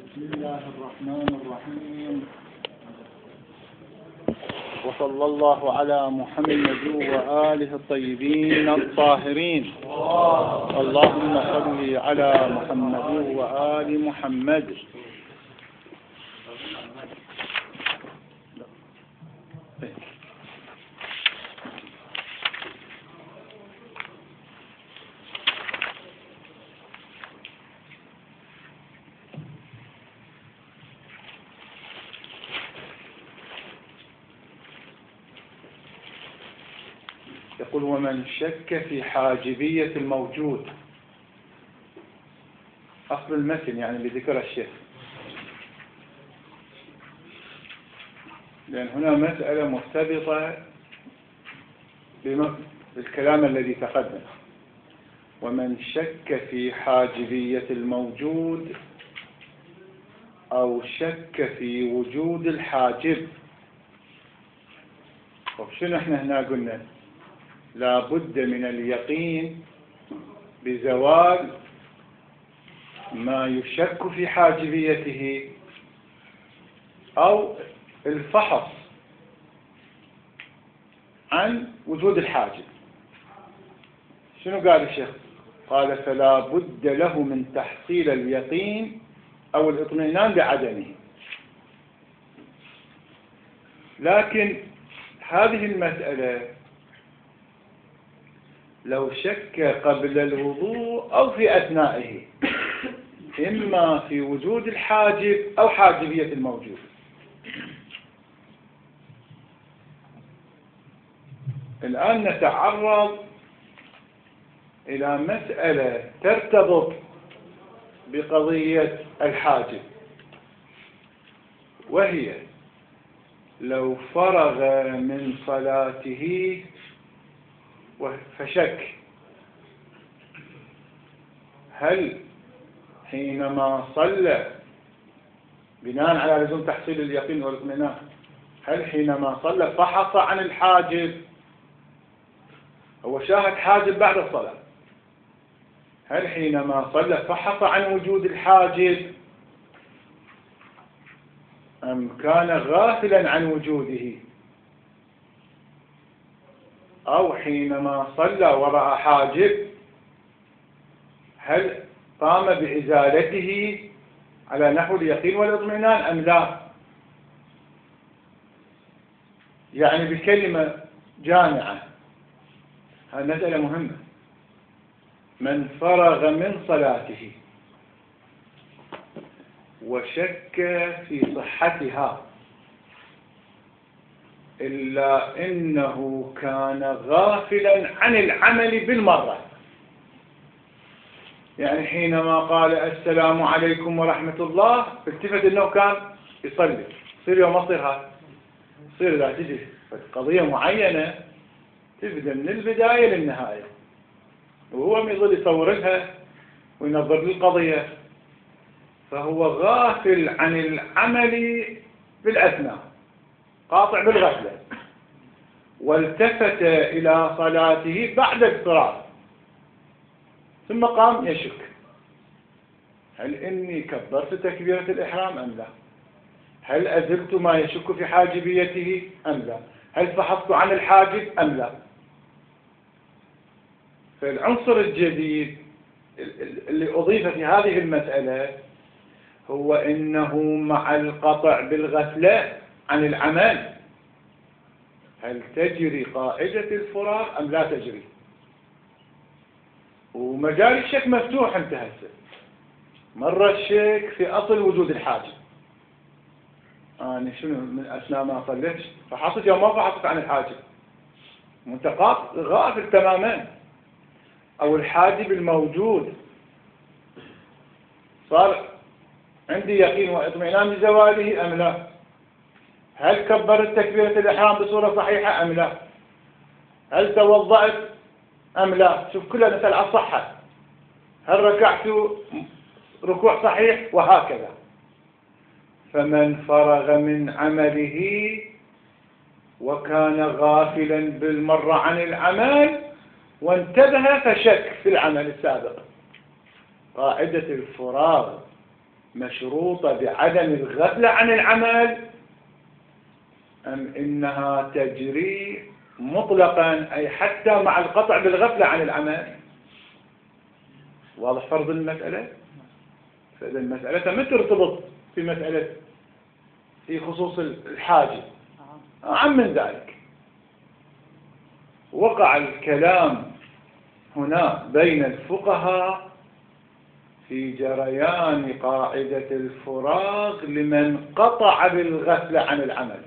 بسم الله الرحمن الرحيم. وصلى الله على محمد وآله الطيبين الطاهرين. اللهم صل على محمد وآل محمد. يقول: ومن شك في حاجبية الموجود. أصل المتن يعني بذكر الشيخ، لأن هنا مسألة مرتبطة بالكلام الذي تقدم. ومن شك في حاجبية الموجود أو شك في وجود الحاجب. وشنو احنا هنا قلنا؟ لا بد من اليقين بزوال ما يشك في حاجبيته أو الفحص عن وجود الحاجب. شنو قال الشيخ؟ قال: فلا بد له من تحصيل اليقين أو الاطمئنان بعدمه. لكن هذه المسألة لو شك قبل الوضوء أو في أثنائه، إما في وجود الحاجب أو حاجبية الموجود. الآن نتعرض إلى مسألة ترتبط بقضية الحاجب، وهي لو فرغ من صلاته فشك، هل حينما صلى بناء على لزوم تحصيل اليقين والاطمئنان، هل حينما صلى فحص عن الحاجب؟ هو شاهد حاجب بعد الصلاة، هل حينما صلى فحص عن وجود الحاجب أم كان غافلا عن وجوده؟ أو حينما صلى ورأى حاجب هل قام بإزالته على نحو اليقين والاطمئنان أم لا؟ يعني بكلمة جامعة، هذه مسألة مهمة. من فرغ من صلاته وشك في صحتها إلا إنه كان غافلا عن العمل بالمرة، يعني حينما قال السلام عليكم ورحمة الله التفت إنه كان يصلي. يصير يوم مصير هذا، يصير إذا تجي قضية معينة تبدأ من البداية للنهاية، وهو يظل يصور لها وينظر للقضية، فهو غافل عن العمل بالأثناء، قاطع بالغفلة، والتفت إلى صلاته بعد الفراغ، ثم قام يشك: هل إني كبرت تكبيرة الإحرام أم لا؟ هل أزلت ما يشك في حاجبيته أم لا؟ هل فحصت عن الحاجب أم لا؟ فالعنصر الجديد اللي أضيف في هذه المسألة هو إنه مع القطع بالغفلة عن العمل، هل تجري قاعدة الفراغ أم لا تجري؟ ومجال الشك مفتوح انتهى. مرة الشك في أصل وجود الحاجب، أنا شنو من أثناء ما صليت فحصت يوم ما فحصت عن الحاجب، وانت غافل تماما. أو الحاجب الموجود صار عندي يقين واطمئنان بزواله أم لا؟ هل كبرت تكبيرة الإحرام بصورة صحيحة أم لا؟ هل توضأت أم لا؟ شوف كلها نسأل عن الصحة. هل ركعت ركوع صحيح؟ وهكذا. فمن فرغ من عمله وكان غافلا بالمرة عن العمل وانتبه فشك في العمل السابق، قاعدة الفراغ مشروطة بعدم الغفلة عن العمل، أم إنها تجري مطلقا أي حتى مع القطع بالغفلة عن العمل؟ واضح فرض المسألة؟ فإذا المسألة ما ترتبط في مسألة في خصوص الحاجة، أعم من ذلك. وقع الكلام هنا بين الفقهاء في جريان قاعدة الفراغ لمن قطع بالغفلة عن العمل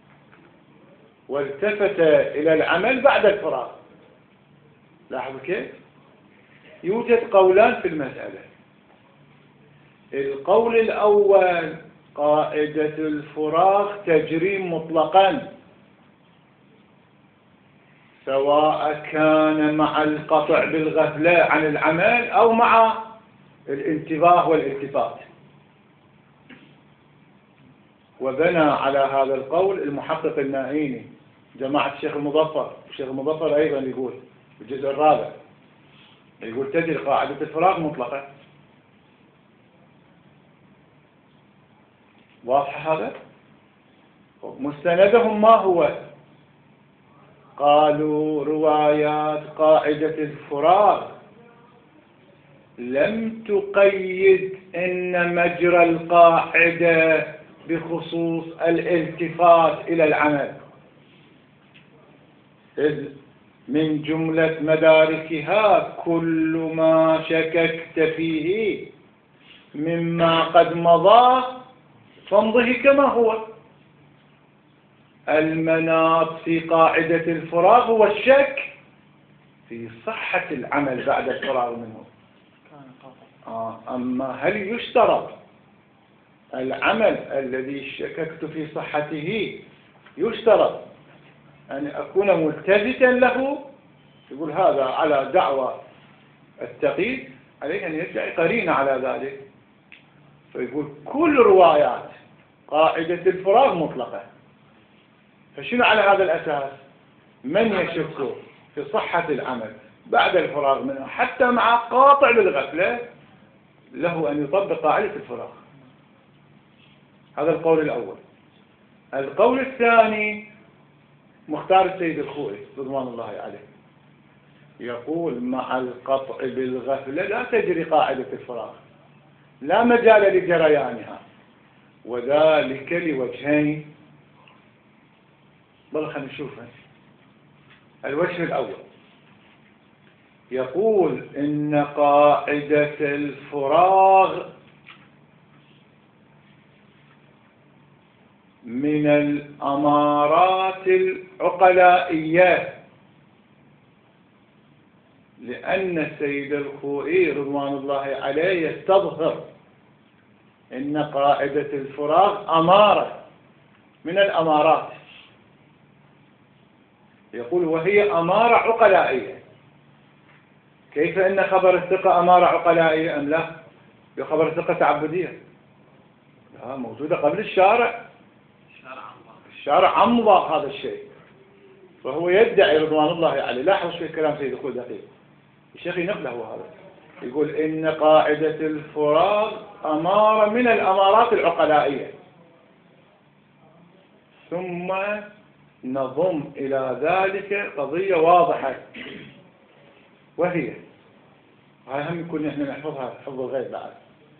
والتفت إلى العمل بعد الفراغ. لاحظوا كيف؟ يوجد قولان في المسألة. القول الأول قاعدة الفراغ تجري مطلقا سواء كان مع القطع بالغفلة عن العمل أو مع الانتباه والالتفات. وبنى على هذا القول المحقق النائيني جماعة الشيخ المظفر. الشيخ المظفر أيضا يقول في الجزء الرابع يقول تجري قاعدة الفراغ مطلقة. واضح هذا؟ مستندهم ما هو؟ قالوا روايات قاعدة الفراغ لم تقيد إن مجرى القاعدة بخصوص الالتفات إلى العمل، إذ من جملة مداركها كل ما شككت فيه مما قد مضى فامضه كما هو. المناط في قاعدة الفراغ هو الشك في صحة العمل بعد الفراغ منه. أما هل يشترط العمل الذي شككت في صحته يشترط أن أكون ملتفتا له؟ يقول هذا على دعوى التقييد عليه أن يدعي قرينة على ذلك. فيقول كل روايات قاعدة الفراغ مطلقة. فشنو على هذا الأساس؟ من يشك في صحة العمل بعد الفراغ منه حتى مع قاطع بالغفلة له أن يطبق قاعدة الفراغ. هذا القول الأول. القول الثاني مختار السيد الخوئي رضوان الله عليه يقول مع القطع بالغفلة لا تجري قاعدة الفراغ، لا مجال لجريانها، وذلك لوجهين. بل خلينا نشوفها. الوجه الأول يقول إن قاعدة الفراغ من الأمارات العقلائية، لأن السيد الخوئي رضوان الله عليه يستظهر إن قاعدة الفراغ أمارة من الأمارات. يقول وهي أمارة عقلائية. كيف أن خبر الثقة أمارة عقلائية أم لا؟ خبر الثقة تعبدية موجودة قبل الشارع. الشارع عمض هذا الشيء، فهو يدعي رضوان الله عليه. لاحظوا شوي كلام سيد الخوئي دقيق، الشيخ ينقله هو هذا. يقول إن قاعدة الفراغ أمارة من الأمارات العقلائية، ثم نضم إلى ذلك قضية واضحة، وهي هاي هم يكون نحن نحفظها حفظ الغيب بعد.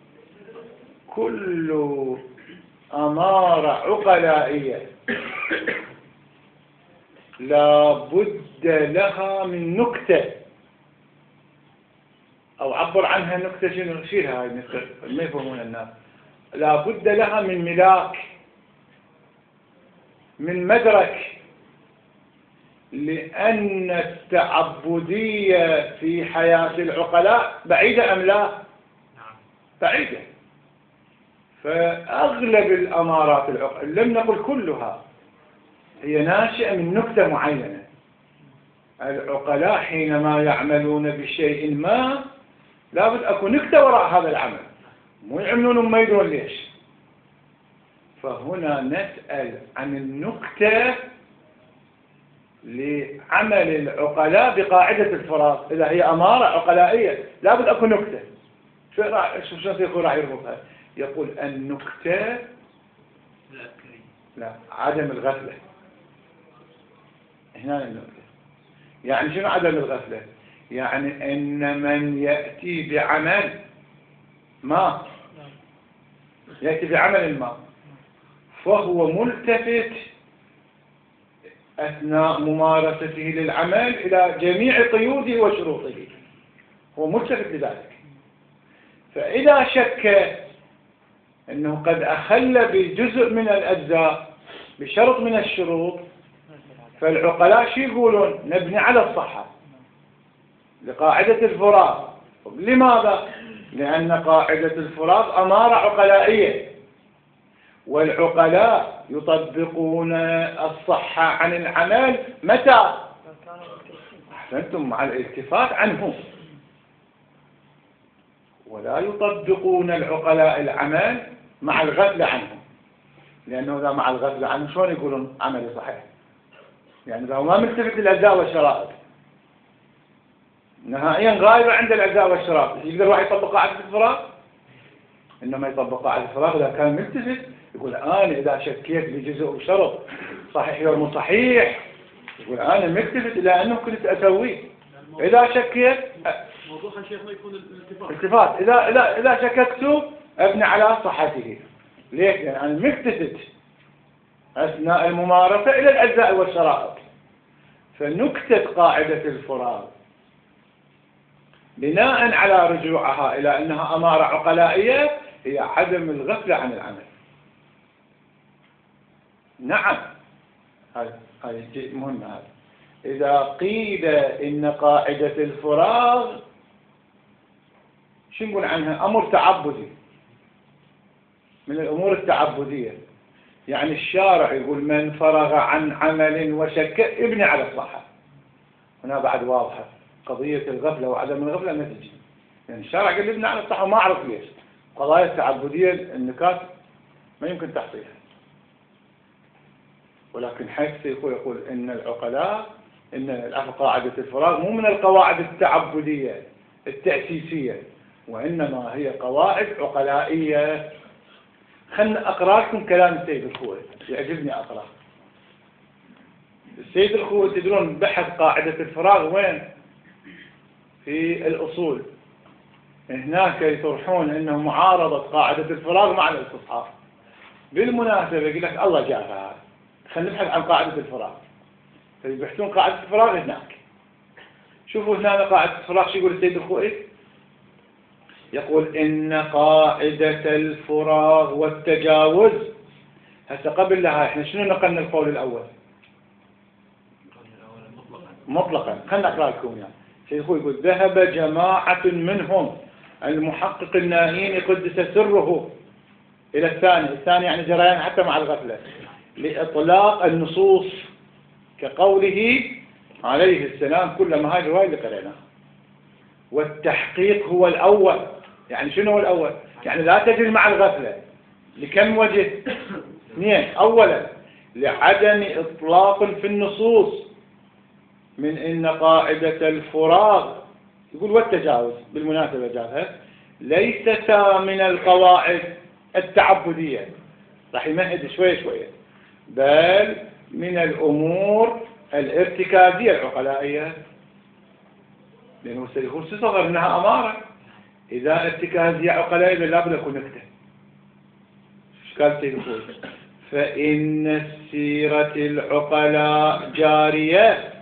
كل أمارة عقلائية لا بد لها من نكتة، أو عبر عنها نكتة شنو نشيلها هاي النكتة ما يفهمون الناس. لا بد لها من ملاك، من مدرك، لأن التعبدية في حياة العقلاء بعيدة أم لا؟ بعيدة. فأغلب الأمارات لم نقل كلها، هي ناشئة من نكتة معينة. العقلاء حينما يعملون بشيء ما لابد أكون نكتة وراء هذا العمل، مو يعملون وما يدرون ليش. فهنا نسأل عن النكتة لعمل العقلاء بقاعدة الفراغ. إذا هي أمارة عقلائية لابد أكون نكتة. شو راح يقول راح يربطها؟ يقول النكتة لا عدم الغفلة. هنا النكتة يعني شنو عدم الغفلة؟ يعني ان من يأتي بعمل ما يأتي بعمل ما فهو ملتفت أثناء ممارسته للعمل إلى جميع قيوده وشروطه، هو ملتفت لذلك. فإذا شك أنه قد أخل بجزء من الأجزاء بشرط من الشروط، فالعقلاء شو يقولون؟ نبني على الصحة لقاعدة الفراغ. لماذا؟ لأن قاعدة الفراغ أمارة عقلائية، والعقلاء يطبقون الصحة عن العمل متى؟ أحسنتم، مع الالتفات عنه. ولا يطبقون العقلاء العمل مع الغفلة عنه، لأنه إذا مع الغفلة عنه شلون يقولون عملي صحيح؟ يعني إذا ما ملتفت للأجزاء والشرائط نهائيا غايبة عند الأجزاء والشرائط، يقدر واحد يطبق قاعدة الفراغ؟ إنما يطبق قاعدة الفراغ إذا كان ملتفت، يقول أنا إذا شكيت بجزء وشرط صحيح ولا مو صحيح، يقول أنا ملتفت إلى أنه كنت أسويه. إذا شكيت موضوعها شيخنا يكون التفات، إذا شككت أبني على صحته. ليش؟ لأن أنا ملتفت أثناء الممارسة إلى الأجزاء والشرائط. فنكتة قاعدة الفراغ بناء على رجوعها إلى أنها أمارة عقلائية هي عدم الغفلة عن العمل. نعم، هذا شيء مهم. هذا إذا قيل إن قاعدة الفراغ شو نقول عنها؟ أمر تعبدي من الأمور التعبدية، يعني الشارع يقول من فرغ عن عمل وشك ابني على الصحة. هنا بعد واضحة قضية الغفلة وعدم الغفلة ما تجي، يعني الشارع قال ابني على الصحة وما أعرف ليش. قضايا التعبدية النكات ما يمكن تحصيها. ولكن حيث يقول إن العقلاء إن قاعدة الفراغ مو من القواعد التعبدية التأسيسية، وإنما هي قواعد عقلائية. خلنا أقرأ لكم كلام السيد الخوئي، يعجبني أقرأ. السيد الخوئي تدرون بحث قاعدة الفراغ وين؟ في الأصول. هناك يطرحون إنه معارضة قاعدة الفراغ مع الاستصحاب. بالمناسبة يقول لك الله جابها، خلينا نبحث عن قاعدة الفراغ. فيبحثون قاعدة الفراغ هناك. شوفوا هنا قاعدة الفراغ شو يقول السيد الخوئي؟ يقول إن قاعدة الفراغ والتجاوز. هسه قبل لها احنا شنو نقلنا القول الأول؟ مطلقا. خلنا أقرأ لكم يعني. السيد الخوئي يقول ذهب جماعة منهم المحقق الناهين قدس سره إلى الثاني يعني جريان حتى مع الغفلة لإطلاق النصوص كقوله عليه السلام. كلما هاي الرواية اللي قرأناها. والتحقيق هو الأول. يعني شنو هو الأول؟ يعني لا تجري مع الغفلة. لكم وجه؟ اثنين. أولا لعدم إطلاق في النصوص من إن قاعدة الفراغ يقول والتجاوز بالمناسبة جابها ليستا من القواعد التعبدية، راح يمهد شوية شوية، بل من الأمور الارتكازية العقلائية. لأنه سيكون ستصغر إنها أمارة. إذا ارتكازية عقلائية لابد يكون نكتة. ايش قال سيد الخوئي؟ فإن السيرة العقلاء جارية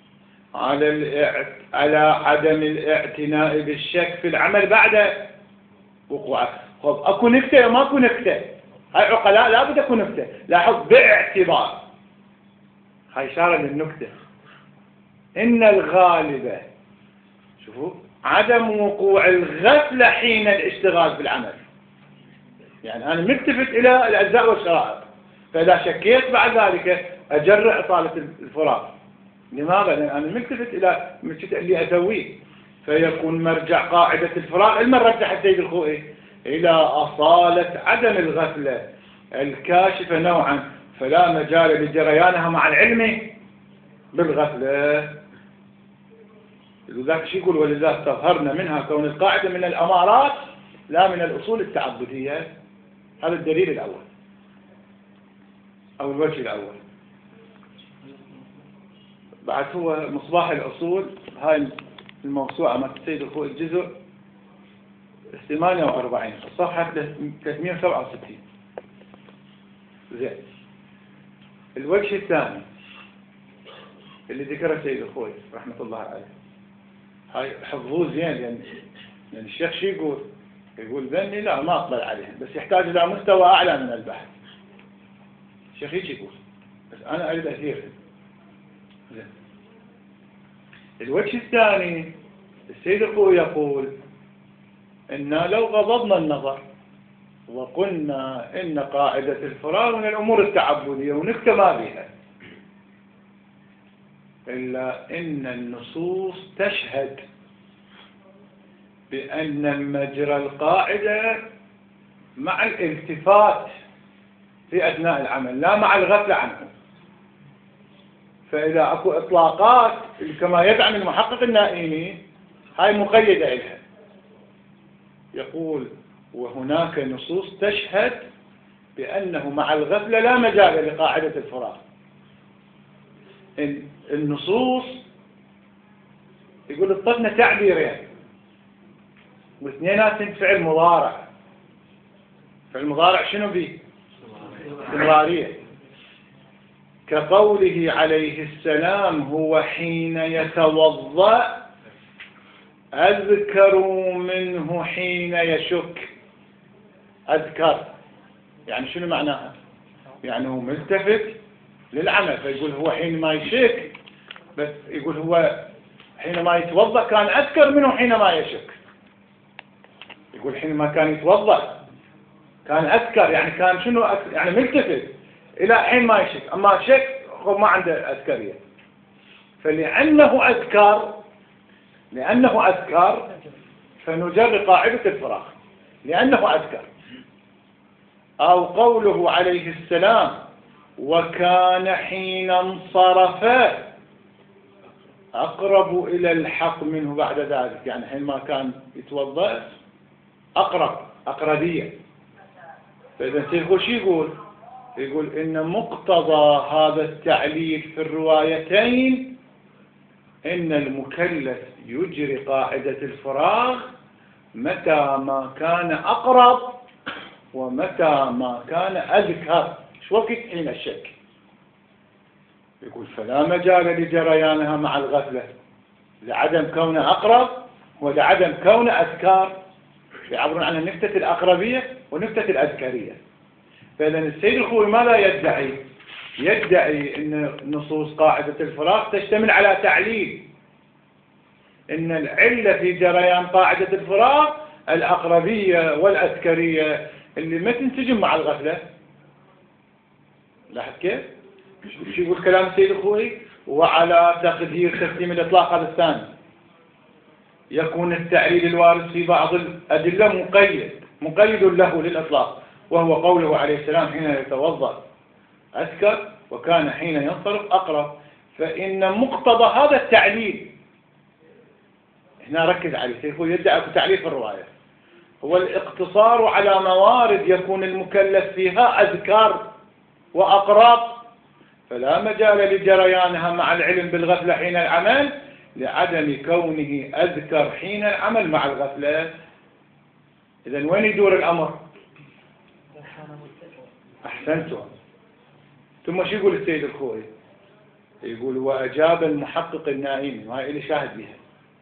على عدم الاعتناء بالشك في العمل بعد وقوعه. خب اكو نكتة وما اكو نكتة. هاي عقلاء لابد اكو نكتة. لاحظ باعتبار. هاي إشارة للنكتة. إن الغالب شوفوا عدم وقوع الغفلة حين الاشتغال بالعمل. يعني أنا ملتفت إلى الأجزاء والشرائط، فإذا شكيت بعد ذلك أجرع إطالة الفراغ. لماذا؟ لأن أنا ملتفت إلى اللي أسويه. فيكون مرجع قاعدة الفراغ المن رجح السيد الخوئي إلى أصالة عدم الغفلة الكاشفة نوعا، فلا مجال لجريانها مع العلم بالغفلة. لذلك شو يقول؟ ولذا استظهرنا منها كون القاعدة من الأمارات لا من الأصول التعبدية. هذا الدليل الأول أو الوجه الأول. بعد هو مصباح الأصول، هاي الموسوعة مع السيد الخوئي الجزء 48 الصفحة 367. زين. الوجه الثاني اللي ذكره السيد الخوئي رحمة الله عليه، هاي حفظوه زين، لأن الشيخ شو يقول ذني لا ما أقبل عليهم، بس يحتاج إلى مستوى أعلى من البحث. الشيخ هيك يقول، بس أنا أريد أثيرهم. زين. الوجه الثاني السيد الخوئي يقول إن لو غضضنا النظر وقلنا إن قاعدة الفراغ من الأمور التعبدية ونكتفى بها، إلا إن النصوص تشهد بأن مجرى القاعدة مع الالتفات في أثناء العمل لا مع الغفلة عنه. فإذا أكو إطلاقات كما يدعم المحقق النائمي هاي مقيدة إلها، يقول وهناك نصوص تشهد بأنه مع الغفلة لا مجال لقاعدة الفراغ. النصوص يقول اطلقنا تعبيرين واثنينات فعل مضارع. فعل مضارع شنو بيه؟ استمرارية، كقوله عليه السلام هو حين يتوضأ أذكر منه حين يشك. أذكر يعني شنو معناها؟ يعني هو ملتفت للعمل، فيقول هو حينما يشك، بس يقول هو حينما يتوضأ كان أذكر منه حينما يشك. يقول حينما كان يتوضأ كان أذكر، يعني كان شنو أذكر؟ يعني ملتفت إلى حين ما يشك، أما شك هو ما عنده أذكرية. فلأنه أذكر فنجر قاعدة الفراغ لأنه أذكر. أو قوله عليه السلام وكان حين انصرف أقرب إلى الحق منه بعد ذلك، يعني حينما كان يتوضأ أقربية. فإذا سيقول شو يقول إن مقتضى هذا التعليل في الروايتين إن المكلف يجري قاعدة الفراغ متى ما كان أقرب ومتى ما كان أذكر. شو وقت حين الشك؟ يقول فلا مجال لجريانها مع الغفلة لعدم كونه أقرب ولعدم كونه أذكار. يعبرون عنها نكتة الأقربية ونكتة الأذكرية. فإذا السيد الخوئي ماذا يدعي أن نصوص قاعدة الفراغ تشتمل على تعليل إن العلة في جريان قاعدة الفراغ الأقربية والأذكرية اللي ما تنسجم مع الغفلة. لاحظ كيف؟ شو يقول كلام السيد الخوئي؟ وعلى تقدير تسليم الإطلاق هذا الثاني يكون التعليل الوارد في بعض الأدلة مقيد له للإطلاق، وهو قوله عليه السلام حين يتوضأ أذكر وكان حين ينصرف أقرب. فإن مقتضى هذا التعليل هنا ركز عليه السيد الخوئي يدعي تعليل في الرواية هو الاقتصار على موارد يكون المكلف فيها أذكر وأقرب، فلا مجال لجريانها مع العلم بالغفلة حين العمل لعدم كونه أذكر حين العمل مع الغفلة. إذن وين يدور الأمر؟ أحسنتم. ثم شو يقول السيد الخوئي؟ يقول وأجاب المحقق النائمي، وهي اللي شاهد بها.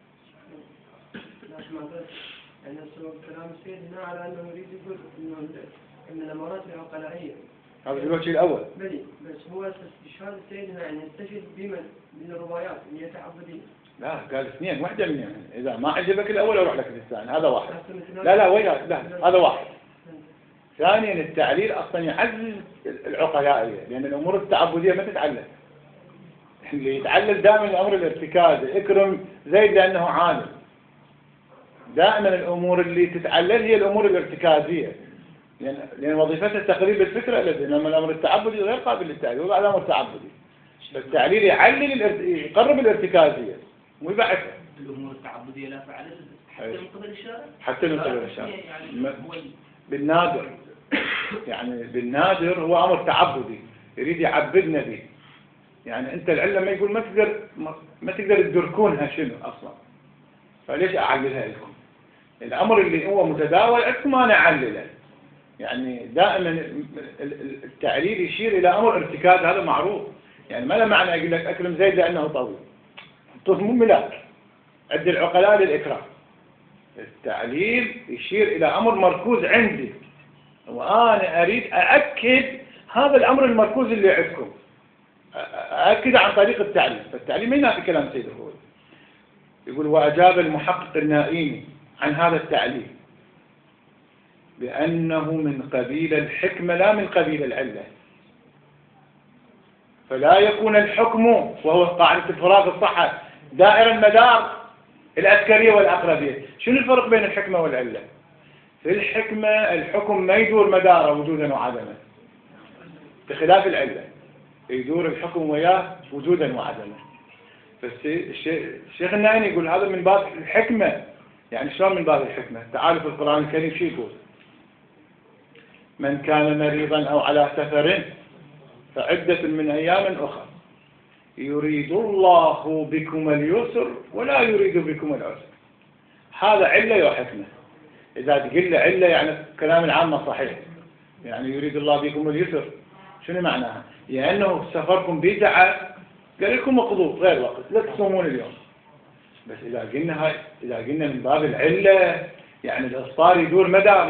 يعني كلام السيد هنا على أنه يريد يقول إن الأمارات العقلائية هذا الوجه الأول. بلي، بس هو استشهاد السيد هنا يعني يستشهد من الروايات اللي هي تعبدية. لا قال اثنين، واحدة من يعني. إذا ما عجبك الأول أروح لك الثاني، هذا واحد. لا ويا لا هذا واحد. ثانيا التعليل أصلا يعزز العقلائية، لأن الأمور التعبدية ما تتعلل. اللي يتعلل دائما الأمر الارتكازي، اكرم زيد لأنه عالم. دائما الأمور اللي تتعلل هي الأمور الارتكازية، لأن وظيفتها تقريب الفكرة التي، إنما الأمر التعبدي غير قابل للتعليل، وهذا أمر تعبدي. فالتعليل يقرب الارتكازية مو يبعثها. الأمور التعبدية لا فعلت حتى من قبل الشارع؟ حتى من قبل الشارع بالنادر. يعني بالنادر هو أمر تعبدي يريد يعبدنا به. يعني أنت العلة ما يقول ما تقدر تدركونها شنو أصلا، فليش أعللها لكم؟ الأمر اللي هو متداول عندكم أنا أعلله. يعني دائما التعليل يشير إلى أمر ارتكاز، هذا معروف. يعني ما له معنى أقول لك أكرم زيد لأنه طويل، طول مو ملاك عند العقلاء للإكرام. التعليل يشير إلى أمر مركوز عندي، وأنا أريد أأكد هذا الأمر المركوز اللي عندكم، أأكد عن طريق التعليل. فالتعليل ما ينافي كلام سيد الخوي. يقول وأجاب المحقق النائمي عن هذا التعليل بأنه من قبيل الحكمة لا من قبيل العلة، فلا يكون الحكم وهو قاعدة الفراغ الصحة دائر المدار العسكرية والأقربية. شنو الفرق بين الحكمة والعلة؟ في الحكمة الحكم ما يدور مداره وجودا وعدما، بخلاف العلة يدور الحكم وياه وجودا وعدما. الشيخ النائمي يقول هذا من باب الحكمة. يعني شلون من باب الحكمة؟ تعالوا في القرآن الكريم شو يقول؟ من كان مريضا أو على سفر فعدة من أيام أخرى يريد الله بكم اليسر ولا يريد بكم العسر. هذا علة وحكمة. إذا تقول له علة يعني كلام العامة صحيح، يعني يريد الله بكم اليسر، شنو معناها؟ لأنه سفركم بدعة قال لكم اقضوا غير وقت، لا تصومون اليوم. بس إذا قلنا من باب العلة يعني الإفطار يدور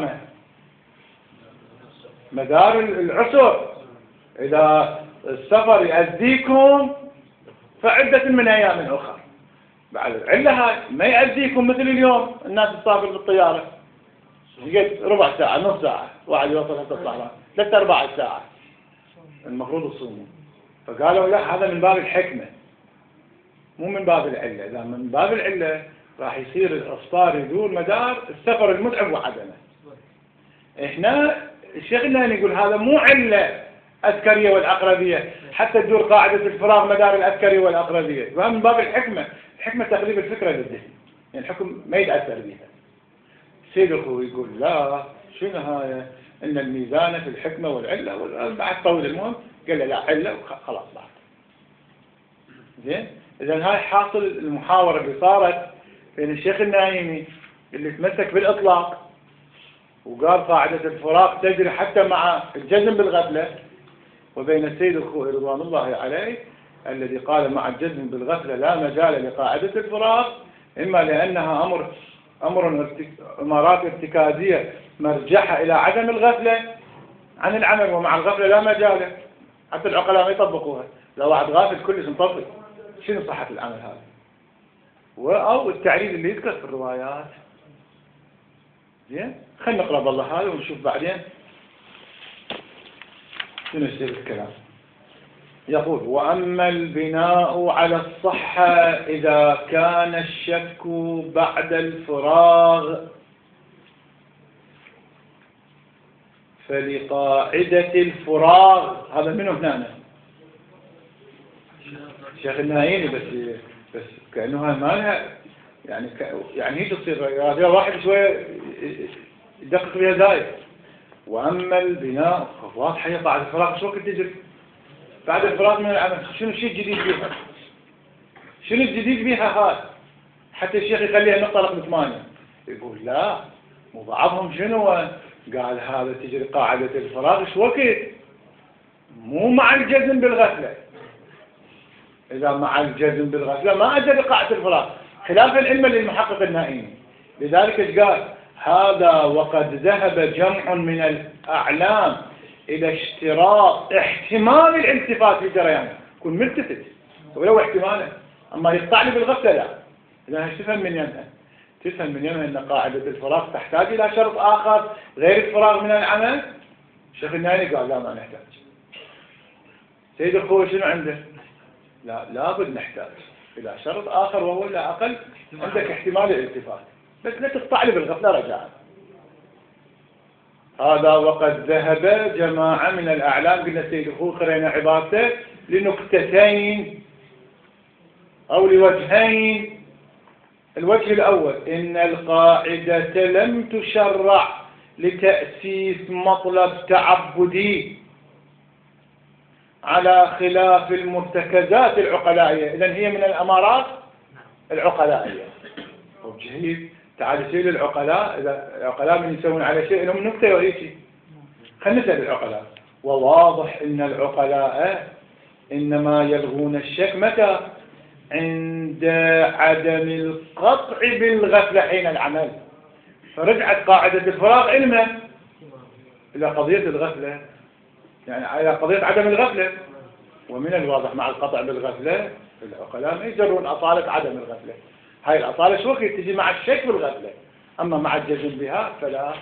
مدار العسر. إذا السفر يأذيكم فعدة من أيام أخرى. بعد العلة هاي ما يأذيكم مثل اليوم الناس تسافر بالطيارة يقعد ربع ساعة نص ساعة، واحد يوصل حتى الطهران 3-4 ساعات، المفروض تصومون. فقالوا لا، هذا من باب الحكمة مو من باب العلة. إذا من باب العلة راح يصير الإفطار يدور مدار السفر المتعب وعدمه. إحنا الشيخ النائمي يقول هذا مو علة أذكرية والأقربية حتى تدور قاعدة الفراغ مدار الأذكرية والأقربية، وهم من باب الحكمة. الحكمة تغليب الفكرة للذهن، يعني الحكم ما يتأثر بها. سيد الخوي يقول لا، شنو هاي؟ إن الميزان في الحكمة والعلة بعد طول. المهم قال له لا، علة خلاص بعد. زين؟ إذن هاي حاصل المحاورة اللي صارت بين الشيخ النائمي اللي تمسك بالإطلاق وقال قاعدة الفراغ تجري حتى مع الجزم بالغفلة، وبين السيد الخوئي رضوان الله عليه الذي قال مع الجزم بالغفلة لا مجال لقاعدة الفراغ، إما لأنها أمارات ارتكازية مرجحة إلى عدم الغفلة عن العمل، ومع الغفلة لا مجال. حتى العقلاء ما يطبقوها. لو واحد غافل كلش مطبق، شنو صحة العمل هذا؟ أو التعليل اللي يذكر في الروايات. زين؟ خلينا نقرأ بالله هذا ونشوف بعدين شنو يصير الكلام. يقول وأما البناء على الصحة إذا كان الشك بعد الفراغ فلقاعدة الفراغ. هذا منه هنا الشيخ النائمي، بس كأنه ما لها يعني هي تصير هذا واحد شوية يدقق بها زايد. وأما البناء واضحة، بعد الفراغ شو وقت تجري؟ بعد الفراغ من العمل. شنو الشيء الجديد بها؟ شنو الجديد بها هاي حتى الشيخ يخليها نقطة رقم 8؟ يقول لا، مو بعضهم شنو قال هذا تجري قاعدة الفراغ شو وقت؟ مو مع الجزم بالغفلة. إذا مع الجزم بالغفلة ما أجري قاعدة الفراغ، خلاف العلم للمحقق النائمي. لذلك ايش قال؟ هذا وقد ذهب جمع من الأعلام إلى اشتراط احتمال الالتفات في جريانه، يكون ملتفت ولو احتماله، أما يقطع لي بالغفلة لا. إذا تفهم من يمها، تفهم من يمها أن قاعدة الفراغ تحتاج إلى شرط آخر غير الفراغ من العمل. الشيخ النائمي قال لا، ما نحتاج. سيد الخوئي شنو عنده؟ لا، لابد نحتاج إلى شرط آخر، وهو لا أقل عندك احتمال الالتفات، بس لا تقطع لي بالغفلة رجاء. هذا وقد ذهب جماعة من الأعلام، قلنا السيد الخوئي قرينا عبارته لنكتتين أو لوجهين. الوجه الأول إن القاعدة لم تشرع لتأسيس مطلب تعبدي على خلاف المرتكزات العقلائية. إذن هي من الأمارات العقلائية. جيد، تعال سيل العقلاء، إذا العقلاء من يسوون على شيء لهم نكتة ولا شيء. خلينا نسأل العقلاء. وواضح أن العقلاء إنما يلغون الشك متى؟ عند عدم القطع بالغفلة حين العمل. فرجعت قاعدة الفراغ علما إلى قضية الغفلة، يعني إلى قضية عدم الغفلة. ومن الواضح مع القطع بالغفلة العقلاء ما يجرون أصالة عدم الغفلة. هاي الأصالة شو وقت تجي مع الشك بالغفلة، أما مع الجزم بها فلا.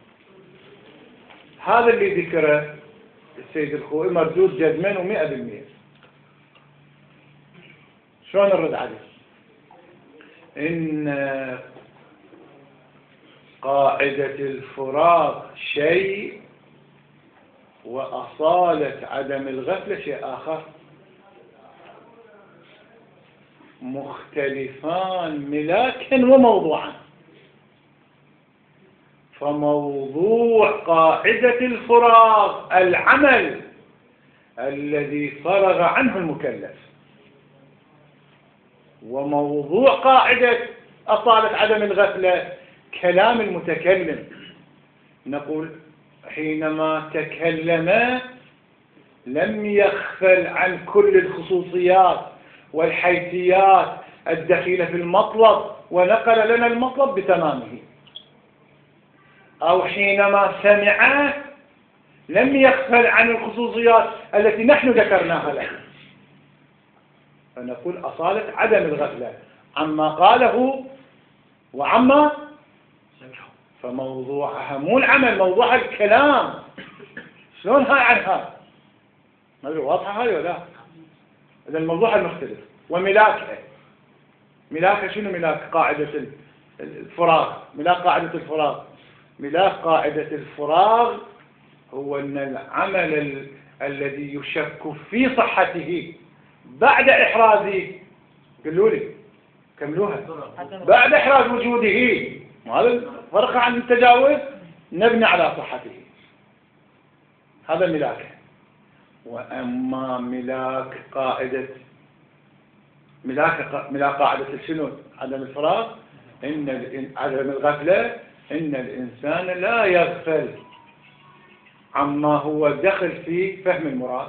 هذا اللي ذكره السيد الخوئي مردود جزما و100%. شلون نرد عليه؟ إن قاعدة الفراغ شيء وأصالة عدم الغفلة شيء آخر، مختلفان ملاكا وموضوعا. فموضوع قاعدة الفراغ العمل الذي فرغ عنه المكلف، وموضوع قاعدة أصالة عدم الغفلة كلام المتكلم. نقول حينما تكلم لم يغفل عن كل الخصوصيات والحيثيات الدخيلة في المطلب ونقل لنا المطلب بتمامه. أو حينما سمع لم يغفل عن الخصوصيات التي نحن ذكرناها له. فنقول أصالة عدم الغفلة عما قاله وعما سمعه. فموضوعها مو العمل، موضوع الكلام. شلون هاي عن هاي؟ ما أدري واضحة هاي ولا؟ إذا الموضوع المختلف. وملاكها، ملاكها شنو ملاك قاعدة الفراغ؟ ملاك قاعدة الفراغ، ملاك قاعدة الفراغ هو أن العمل الذي يشك في صحته بعد إحرازه، قلوا لي كملوها، بعد إحراز وجوده، هذا الفرق عن التجاوز، نبني على صحته. هذا ملاكه. وأما ملاك قاعدة ملاك قاعدة شنو؟ عدم الفراغ، عدم الغفلة، إن الإنسان لا يغفل عما هو دخل في فهم المراد.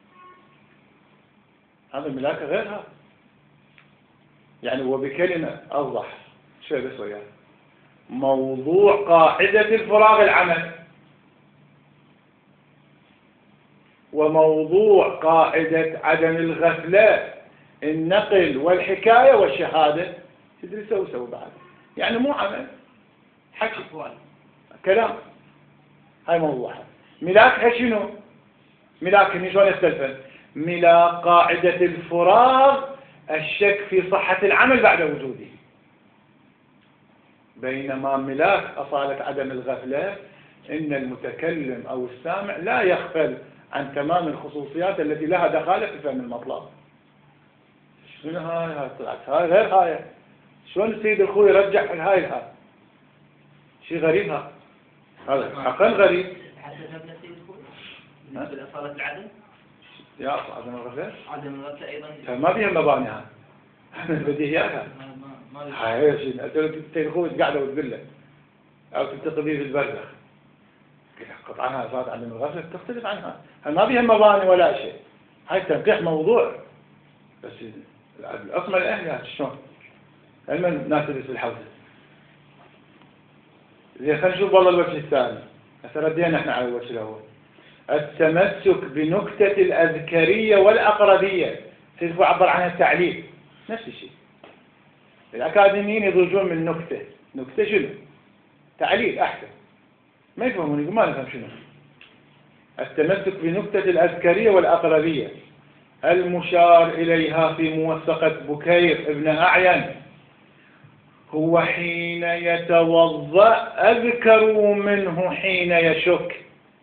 هذا الملاك غيرها. يعني وبكلمة أوضح شوي بس وياه، موضوع قاعدة الفراغ العمل، وموضوع قاعدة عدم الغفلة النقل والحكاية والشهادة. تدري سووا بعد، يعني مو عمل، حكي كلام. هاي موضوعها. ملاكها شنو؟ ملاك شلون يختلفن؟ ملاك قاعدة الفراغ الشك في صحة العمل بعد وجوده، بينما ملاك أصالة عدم الغفلة إن المتكلم أو السامع لا يغفل عن تمام الخصوصيات التي لها دخالة في فهم المطلب. شنو هاي طلعت هاي غير هاي. شلون السيد الخوي يرجع هاي لهاي؟ شيء غريب هذا حقا غريب. بالنسبة لأصالة العدم؟ يا عدم الغفلة؟ عدم الغفلة أيضا ما فيها مباني هاي. بديهياتها. هاي شيء السيد الخوي قاعدة وتقول له أو تلتقي به في البرزخ. قطعا هاي صارت عدم الغفلة تختلف عنها. هاي ما فيها مباني ولا شيء. هاي تنقيح موضوع. بس الأصمة الأهلي شلون؟ علما الناس اللي في الحوزة. زين خلينا نشوف والله الوجه الثاني. هسه ردينا احنا على الوجه الأول. التمسك بنكتة الأذكرية والأقربية. سيدفو عبر عنها التعليل. نفس الشيء. الأكاديميين يضجون من نكتة. نكتة شنو؟ تعليل أحسن. ما يفهمون، يقول ما نفهم شنو. التمسك بنكتة الأذكرية والأقربية المشار إليها في موثقة بكير ابن أعين هو حين يتوضأ أذكر منه حين يشك.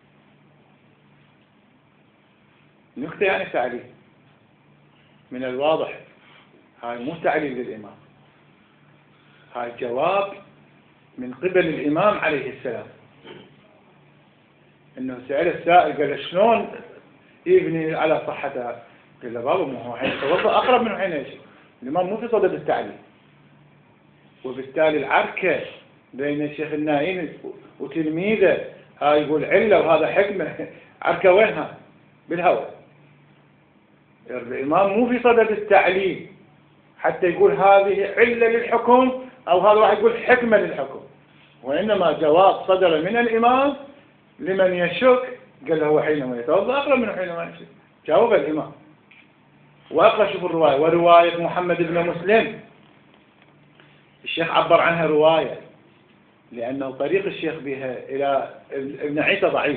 نكتة يعني تعليل. من الواضح هاي مو تعليل للإمام، هاي جواب من قبل الإمام عليه السلام. انه سأل السائل قال له شلون يبني على صحتها؟ قال له بابا ما هو حين يتوضا اقرب منه حين يشرب. الامام مو في صدد التعليل، وبالتالي العركه بين الشيخ النائين وتلميذه هاي يقول عله وهذا حكمه، عركه وينها؟ بالهواء. الامام مو في صدد التعليل حتى يقول هذه عله للحكم او هذا واحد يقول حكمه للحكم، وانما جواب صدر من الامام لمن يشك، قال له هو حينما يتوضا اقرب منه حينما يشك، جاوب الامام. واقرا شوف الروايه، وروايه محمد بن مسلم الشيخ عبر عنها روايه لانه طريق الشيخ بها الى ابن عيسى ضعيف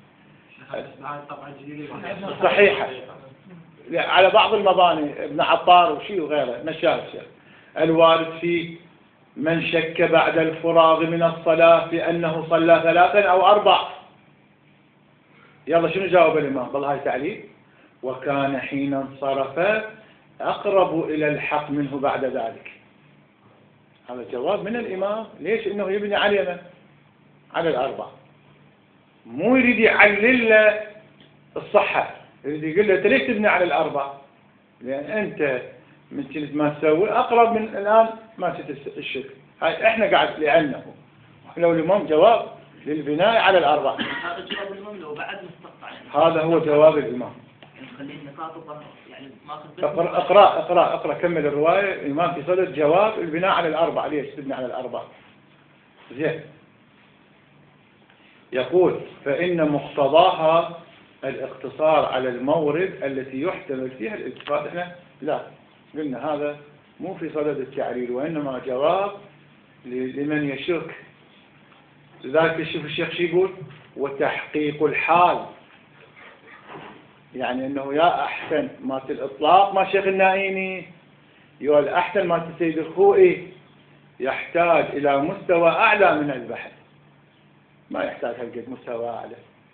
صحيحه على بعض المباني، ابن عطار وشيء وغيره مشاه الشيخ. الوارد في من شك بعد الفراغ من الصلاة بأنه صلى 3 أو 4. يلا شنو جاوب الإمام؟ قال هاي تعليل. وكان حين انصرف أقرب إلى الحق منه بعد ذلك. هذا جواب من الإمام. ليش؟ إنه يبني علينا على 4، مو يريد يعلل له الصحة، يريد يقول له أنت ليش تبني على 4؟ لأن أنت من كنت ما تسوي أقرب من الآن ما الشك. هاي إحنا قاعد لأنه لو الإمام جواب للبناء على 4. هذا جواب الإمام لو بعد مستقطع. هذا هو جواب الإمام. نخليه نقاط يعني اقرأ كمل الرواية. الإمام في صدد جواب البناء على 4. ليش تبني على 4؟ زين. يقول فإن مقتضاها الاقتصار على المورد التي يحتمل فيها الاتفاق. احنا لا قلنا هذا مو في صدد التعليل وإنما جواب لمن يشك. لذلك شوف الشيخ شو يقول؟ وتحقيق الحال، يعني انه يا احسن ما الإطلاق ما الشيخ النائيني يا الأحسن ما السيد الخوئي يحتاج إلى مستوى أعلى من البحث، ما يحتاج هالقد مستوى أعلى.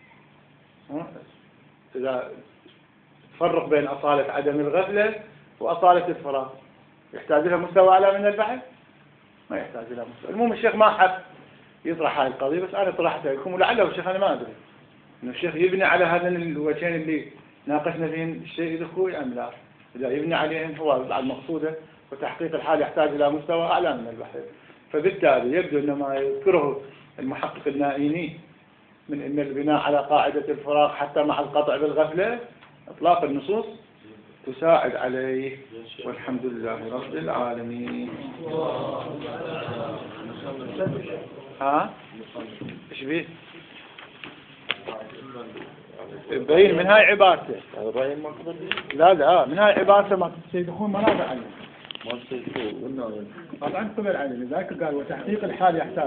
إذا تفرق بين أصالة عدم الغفلة وأصالة الفراغ، يحتاج لها مستوى أعلى من البحث؟ ما يحتاج لها مستوى. المهم الشيخ ما حب يطرح هاي القضية، بس أنا طرحتها لكم ولعله الشيخ أنا ما أدري إنه الشيخ يبني على هذا الوجهين اللي ناقشنا فيهم الشيء الأخوي أم لا. إذا يبني عليهم هو المقصودة وتحقيق الحال يحتاج إلى مستوى أعلى من البحث. فبالتالي يبدو أن ما يذكره المحقق النائيني من أن البناء على قاعدة الفراغ حتى مع القطع بالغفلة إطلاق النصوص تساعد عليه، والحمد لله رب العالمين. ها؟ إيش بيه؟ بين من هاي عبارته. لا من هاي عبارته ما تستيدخون منابع عليه. ما تستيدخون. طبعا قبل عليه، لذلك قال وتحقيق الحال يحتاج